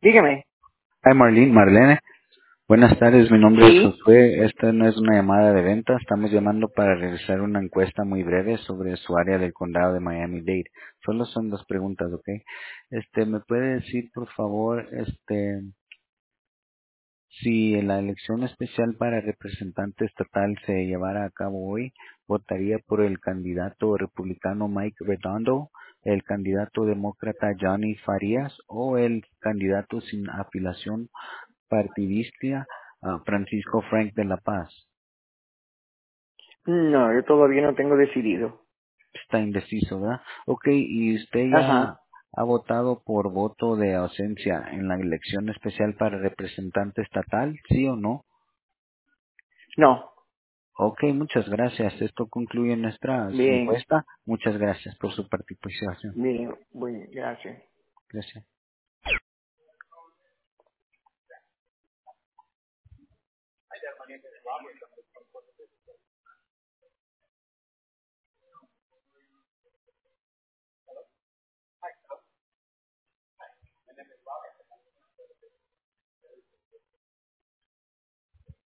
Dígame. Hi Marlene. Buenas tardes, mi nombre es Sí. Josué. Esta no es una llamada de venta. Estamos llamando para realizar una encuesta muy breve sobre su área del condado de Miami-Dade. Solo son dos preguntas, ¿ok? ¿Me puede decir, por favor, si en la elección especial para representante estatal se llevara a cabo hoy, votaría por el candidato republicano Mike Redondo, el candidato demócrata Johnny Farías o el candidato sin afiliación partidista Francisco Frank de la Paz? No, yo todavía no tengo decidido. Está indeciso, ¿verdad? Ok, ¿y usted Ajá. ya ha votado por voto de ausencia en la elección especial para representante estatal, sí o no? No. Ok, muchas gracias. Esto concluye nuestra Bien. encuesta. Muchas gracias por su participación. Bien. Bueno, gracias. Gracias.